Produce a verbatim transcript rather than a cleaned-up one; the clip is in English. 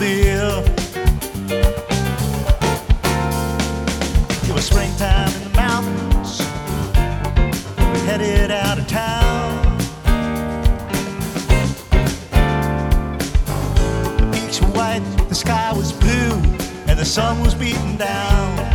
automobile. It was springtime in the mountains. We headed out of town. The peaks were white, the sky was blue, and the sun was beating down.